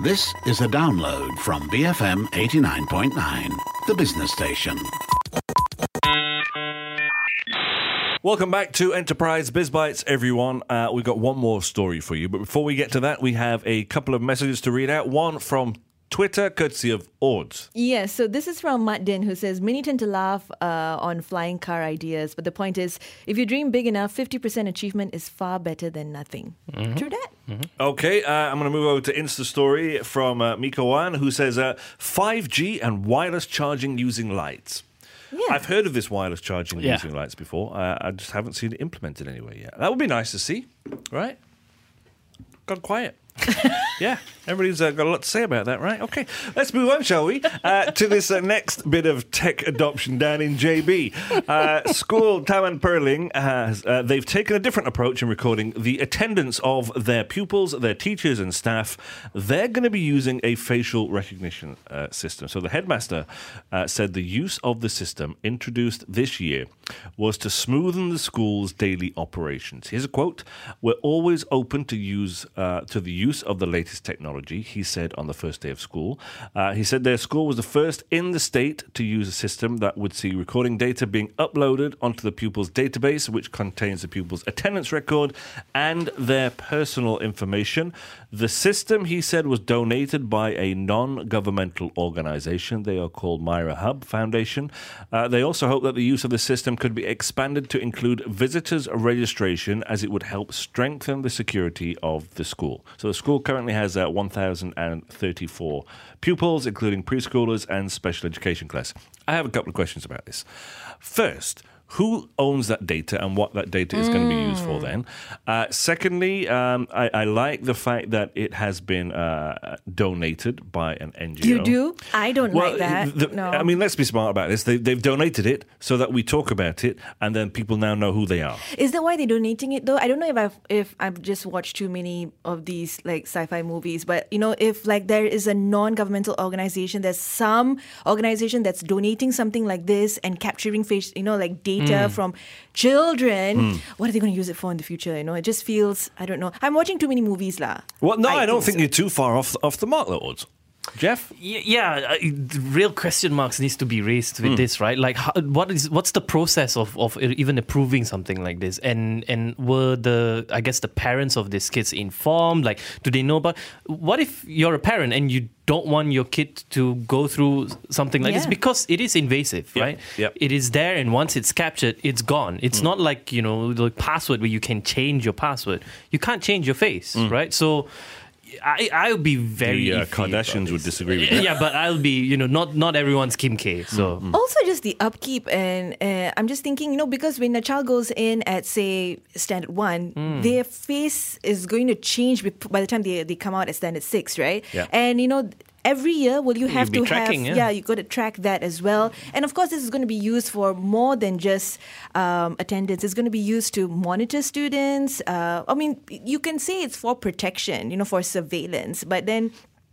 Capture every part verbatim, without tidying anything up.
This is a download from B F M eighty-nine point nine, the business station. Welcome back to Enterprise BizBytes, everyone. Uh, we've got one more story for you, but before we get to that, we have a couple of messages to read out. One from Twitter, courtesy of Ords. Yes, so this is from Matt Din, who says, many tend to laugh uh, on flying car ideas, but the point is, if you dream big enough, fifty percent achievement is far better than nothing. Mm-hmm. True that? Mm-hmm. Okay, uh, I'm going to move over to Insta Story from uh, Miko Wan, who says, uh, five G and wireless charging using lights. Yeah. I've heard of this wireless charging yeah. using lights before. Uh, I just haven't seen it implemented anywhere yet. That would be nice to see, right? Gone quiet. Yeah, everybody's uh, got a lot to say about that, right? Okay, let's move on, shall we? Uh, to this uh, next bit of tech adoption down in J B. Uh, school Taman Perling, has, uh, they've taken a different approach in recording the attendance of their pupils, their teachers and staff. They're going to be using a facial recognition uh, system. So the headmaster uh, said the use of the system introduced this year was to smoothen the school's daily operations. Here's a quote: "We're always open to use uh, to the use of the latest technology," he said on the first day of school. Uh, he said their school was the first in the state to use a system that would see recording data being uploaded onto the pupil's database, which contains the pupil's attendance record and their personal information. The system, he said, was donated by a non-governmental organization. They are called Myra Hub Foundation. Uh, they also hope that the use of the system could be expanded to include visitors registration, as it would help strengthen the security of the school. So the school currently has uh, one thousand thirty-four pupils, including preschoolers and special education class. I have a couple of questions about this. First, who owns that data and what that data is mm. going to be used for then? Uh, secondly, um, I, I like the fact that it has been uh, donated by an N G O. You do? I don't well, like that. The, no. I mean, let's be smart about this. They, they've donated it so that we talk about it and then people now know who they are. Is that why they're donating it though? I don't know if I've, if I've just watched too many of these like sci-fi movies, but you know, if like there is a non-governmental organization, there's some organization that's donating something like this and capturing face, you know, like data Mm. from children, mm. what are they going to use it for in the future? You know, it just feels, I don't know. I'm watching too many movies, lah. Well, no, I, I don't think, think so. You're too far off off the mark, Lords. Jeff? Yeah, uh, real question marks needs to be raised with mm. this, right? Like, how, what is what's the process of, of even approving something like this? And and were the I guess the parents of these kids informed? Like, do they know about? What if you're a parent and you don't want your kid to go through something like yeah. this because it is invasive, yep. right? Yep. It is there, and once it's captured, it's gone. It's mm. not like, you know, the password where you can change your password. You can't change your face, mm. right? So I I would be very the uh, Kardashians would disagree with that. Yeah, but I'll be, you know, not not everyone's Kim K. So mm-hmm. also just the upkeep, and uh, I'm just thinking, you know, because when a child goes in at say standard one, mm. their face is going to change by the time they they come out at standard six, right? Yeah. And you know, every year, will you have You'll be to tracking, have, yeah. yeah, you've got to track that as well. And of course, this is going to be used for more than just um, attendance. It's going to be used to monitor students. Uh, I mean, you can say it's for protection, you know, for surveillance, but then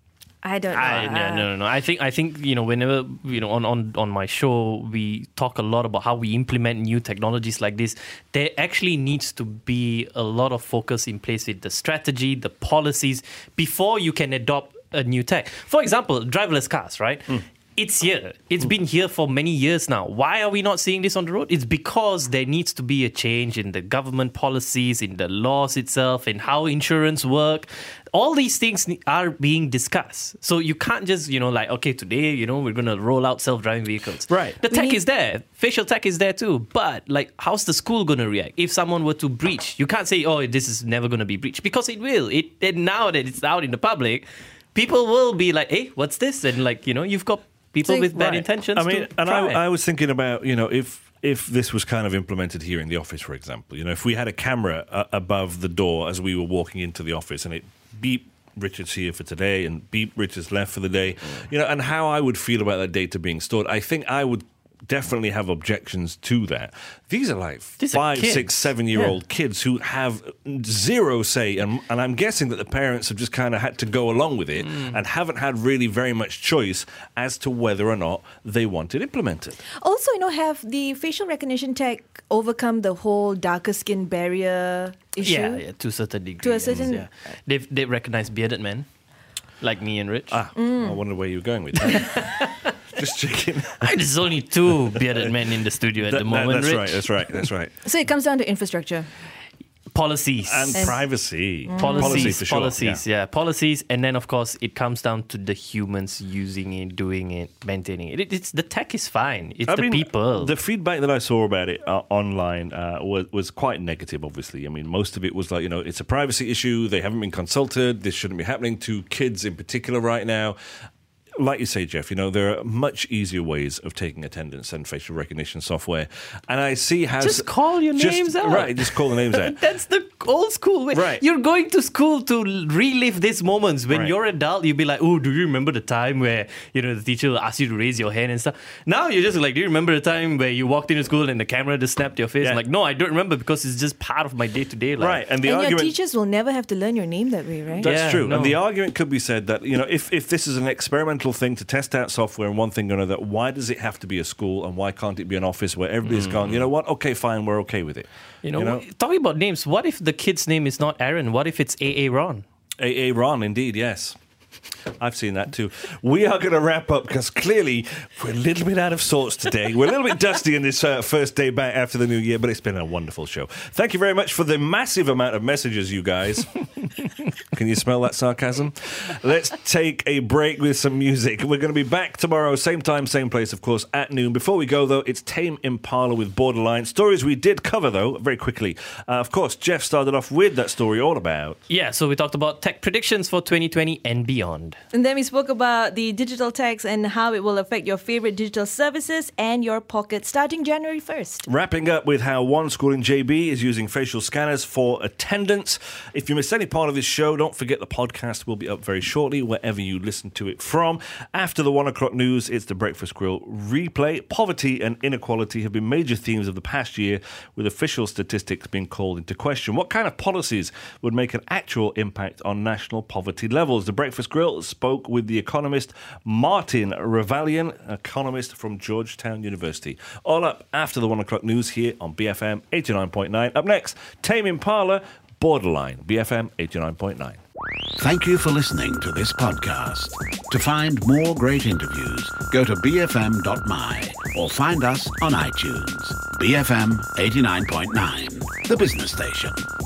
I don't know. I, no, no, no, no. I think, I think, you know, whenever, you know, on, on, on my show, we talk a lot about how we implement new technologies like this. There actually needs to be a lot of focus in place with the strategy, the policies, before you can adopt a new tech. For example, driverless cars, right? Mm. It's here. It's mm. been here for many years now. Why are we not seeing this on the road? It's because there needs to be a change in the government policies, in the laws itself, in how insurance work. All these things are being discussed. So you can't just, you know, like, okay, today, you know, we're going to roll out self-driving vehicles. Right. The tech need- is there. Facial tech is there too. But, like, how's the school going to react? If someone were to breach, you can't say, oh, this is never going to be breached. Because it will. It and now that it's out in the public, people will be like, hey, what's this? And, like, you know, you've got people like, with bad right. intentions. I mean, to and try. I, I was thinking about, you know, if if this was kind of implemented here in the office, for example, you know, if we had a camera uh, above the door as we were walking into the office and it beep, Richard's here for today, and beep, Richard's left for the day, you know, and how I would feel about that data being stored, I think I would definitely have objections to that. These are like These are five, kids. six, seven-year-old Yeah. kids who have zero say, and, and I'm guessing that the parents have just kind of had to go along with it mm. and haven't had really very much choice as to whether or not they want it implemented. Also, you know, have the facial recognition tech overcome the whole darker skin barrier issue? Yeah, yeah, to a certain degree. To a certain- yeah. They've, they recognize bearded men. Like me and Rich. Ah, I wonder where you were going with that. Just checking. There's only two bearded men in the studio at That- the that- moment, that's Rich. right, that's right, that's right. So it comes down to infrastructure. Policies. And, And- privacy. Policies, Policy for sure, policies, yeah. yeah. policies, and then of course it comes down to the humans using it, doing it, maintaining it. it it's the tech is fine. It's I the mean, people. The feedback that I saw about it uh, online uh, was was quite negative. Obviously, I mean, most of it was like, you know, it's a privacy issue. They haven't been consulted. This shouldn't be happening to kids in particular right now. Like you say, Jeff, you know, there are much easier ways of taking attendance than facial recognition software. And I see how... Just call your just, names out. Right, just call the names out. That's the old school way. Right. You're going to school to relive these moments. When Right. you're an adult, you'll be like, oh, do you remember the time where, you know, the teacher will ask you to raise your hand and stuff? Now you're just like, do you remember the time where you walked into school and the camera just snapped your face? Yeah. I'm like, no, I don't remember because it's just part of my day-to-day life. Right, and the and argument... your teachers will never have to learn your name that way, right? That's Yeah, true. no. And the argument could be said that, you know, if, if this is an experimental thing to test out software and one thing or another, why does it have to be a school and why can't it be an office where everybody's Mm. gone, you know what, okay, fine, we're okay with it. You know, talking about names, what if the kid's name is not Aaron? What if it's A A Ron? A A Ron, indeed, yes. I've seen that too. We are going to wrap up because clearly we're a little bit out of sorts today. We're a little bit dusty in this uh, first day back after the new year, but it's been a wonderful show. Thank you very much for the massive amount of messages, you guys. Can you smell that sarcasm? Let's take a break with some music. We're going to be back tomorrow, same time, same place, of course, at noon. Before we go, though, it's Tame Impala with Borderline. Stories we did cover, though, very quickly. Uh, of course, Jeff started off with that story all about... Yeah, so we talked about tech predictions for twenty twenty and beyond. And then we spoke about the digital tax and how it will affect your favorite digital services and your pocket starting January first. Wrapping up with how one school in J B is using facial scanners for attendance. If you missed any part of this show, don't forget the podcast will be up very shortly, wherever you listen to it from. After the one o'clock news, it's the Breakfast Grill replay. Poverty and inequality have been major themes of the past year, with official statistics being called into question. What kind of policies would make an actual impact on national poverty levels? The Breakfast Grill spoke with the economist Martin Ravalian, economist from Georgetown University. All up after the one o'clock news here on B F M eighty-nine point nine. Up next, Tame Impala, Borderline, B F M eighty-nine point nine. Thank you for listening to this podcast. To find more great interviews, go to b f m dot m y or find us on iTunes. B F M eighty-nine point nine, the business station.